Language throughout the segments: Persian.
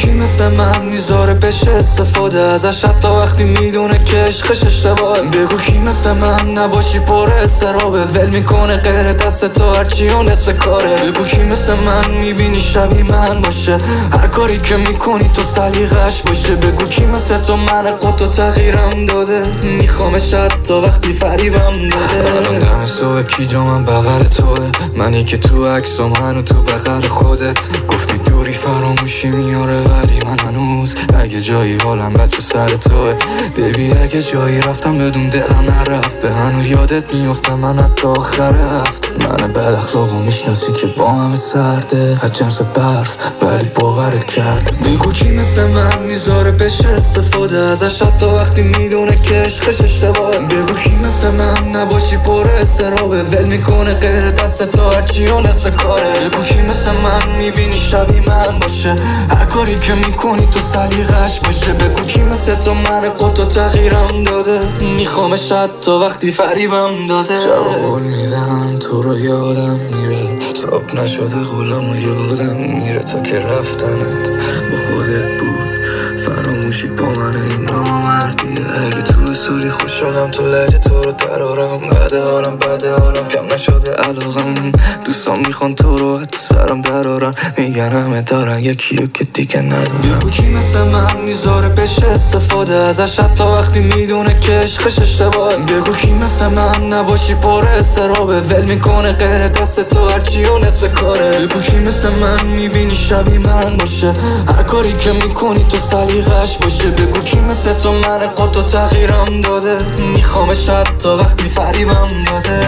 کی مثل من میذاره بشه استفاده ازش حتی وقتی میدونه که عشقش اشتباهه. بگو کی مثل من نباشی پر استرابه، ول میکنه غیر دست تو هرچی و نصف کاره. بگو کی مثل من میبینی شبیه من باشه، هر کاری که میکنی تو سلیقش باشه. بگو کی مثل تو من قطع تغییرم داده، میخوامش حتی وقتی فریبم داده. الان دم صبح کی جا من بغل توه، منی که تو عکسام هنو تو بغل خودت. گفتی دوری فراموشی میاره ولی من هنوز اگه جایی حالم بد تو سر توه. بیبی اگه جایی رفتم بدون دلم نرفته، هنو یادت میفته من حتی آخر هفته. من بد اخلاقو میشناسی که با همه سرده، از جنس برف ولی باورت کرده. بگو کی مثل من میذاره بشه استفاده ازش حتی وقتی میدونه که عشقش اشتباهه. بگو کی مثل من نباشی پر استرابه، ول میکنه غیر دست تو هرچی و نصف کاره. بگو کی مثل من میبینی شبیه من باشه، هر کاری که میکنی تو سلیقش باشه. بگو کی مثل تو من قطع تغییرم داده، میخوامش حتی وقتی فریبم داده. شب قول میدم تو رو یادم میره، صاحب نشده غلام و یادم میره تا که رفتنت با خودت بود. فراموشی با من این نامردیه، اگه تو سوری خوش شدم تو لحجه تو رو درارم. بده حالم کم نشده علاقم، دوستان میخوان تو رو تو سرم درارم. میگن همه دارن یکی رو که دیگه ندارم. بگو کی مثل من میذاره بشه استفاده ازش حتی وقتی میدونه که عشقش اشتباهه. بگو کی مثل من نباشی پر استرابه، ول میکنه غیر دست تو هرچی و نصف کاره. بگو کی مثل من میبینی شبیه من باشه، هر کاری که میکنی تو سلیقش باشه. بگو کی مثل تو من قطع تغییرم داده، میخوامش حتی وقتی فریبم داده.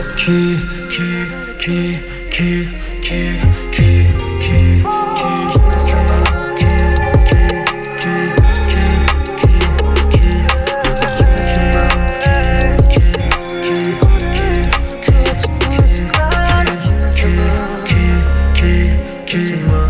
کی کی کی کی کی کی کی کی مثل من، کی کی کی کی کی کی مثل من، کی کی کی کی کی کی کی کی کی